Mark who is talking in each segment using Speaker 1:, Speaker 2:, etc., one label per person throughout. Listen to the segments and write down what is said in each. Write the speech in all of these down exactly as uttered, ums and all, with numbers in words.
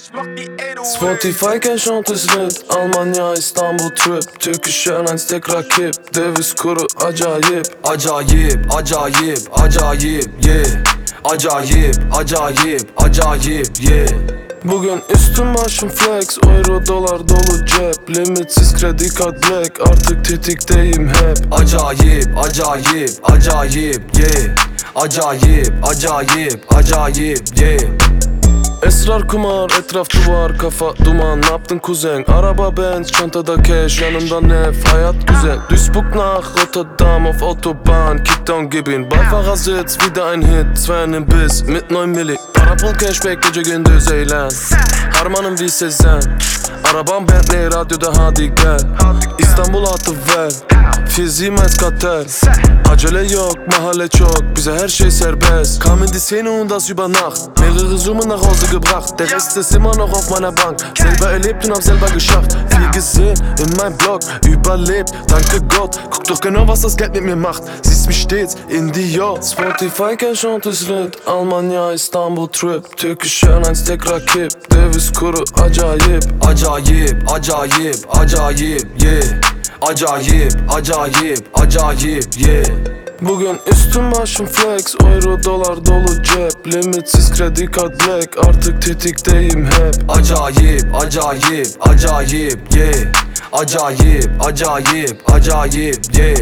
Speaker 1: Spotify'ken şantıslet Almanya, İstanbul trip Türkiş Airlines tek rakip Döviz kuru acayip.
Speaker 2: Acayip, acayip, acayip, yeah. Acayip, acayip, acayip, yeah.
Speaker 1: Bugün üstüm başım flex, euro dolar dolu cep, limitsiz kredi kart black, artık tetikteyim hep.
Speaker 2: Acayip, acayip, acayip, yeah. Acayip, acayip, acayip, yeah.
Speaker 1: Esrar kumar, etraf duvar, kafa duman. Ne yaptın kuzen? Araba Benz, çantada cash, yanımda nef, hayat güzel. Duisburg nach Rotterdam auf Autobahn, Kickdown gibin, Beifahrersitz, wieder ein Hit, zwei in den Biss, mit neun Milli. Parapul cashback, gece gündüz eğlen. Harmanım wie Sezen, arabam Bentley, radyoda hadi gel. İstanbul atı ver, Fiziğimiz kater. Acele yok, mahalle çok, bize her şey serbest. Kam in die Szene und das über Nacht, mehrere Summen nach Hause gebracht. Der Rest ist immer noch auf meiner Bank, selber erlebt und hab selber geschafft. Viel gesehen in meinem Blog, überlebt, danke Gott. Guck doch genau, was das Geld mit mir macht, siehst mich stets in Dior. Spotify'ken şantıslet Almanya, İstanbul trip Türkiş Airlines tek rakip Döviz kuru acayip.
Speaker 2: Acayip, acayip, acayip, yeah. Acayip, acayip, acayip, yeah.
Speaker 1: Bugün üstüm başım flex, euro dolar dolu cep, limitsiz kredi kart black, artık tetikteyim hep.
Speaker 2: Acayip, acayip, acayip, yeah. Acayip, acayip, acayip, yeah.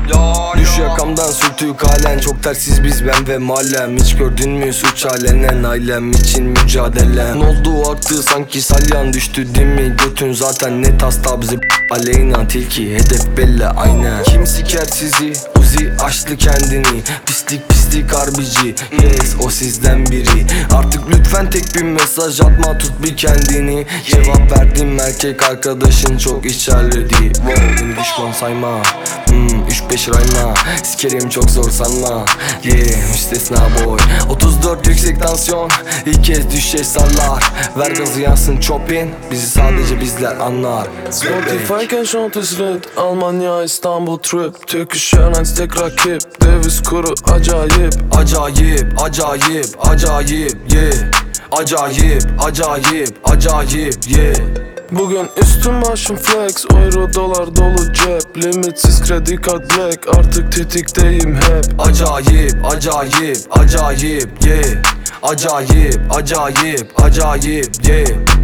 Speaker 2: Düş yakamdan sürtük halen, çok tersiz biz ben ve mahallem. Hiç gördün mü suç alenen, ailem için mücadelem. Oldu aktı sanki salyan, düştü değil mi götün zaten net hasta bizi aleyna. Tilki hedef belli aynen. Kim siker sizi, Uzi açtı kendini, pislik pislik harbici, yes o sizden biri. Artık lütfen tek bir mesaj atma, tut bir kendini. Cevap verdim erkek arkadaşın çok içerledi. Wow, beni düşman sayma, hmm, üç beş rayna, sikerim çok zor sanma, yeah müstesna boy. Otuz dört yüksek tansiyon, ilk kez düşe sallar. Ver gazı yansın Chopin, bizi sadece bizler anlar.
Speaker 1: Spotify'ken şantıslet Almanya, İstanbul trip Turkish Airlines tek rakip Döviz kuru acayip.
Speaker 2: Acayip, acayip, acayip, yeah. Acayip, acayip, acayip, yeah.
Speaker 1: Bugün üstüm başım flex, euro dolar dolu cep, limitsiz kredi kart black, artık tetikteyim hep.
Speaker 2: Acayip, acayip, acayip, yeah. Acayip, acayip, acayip, yeah.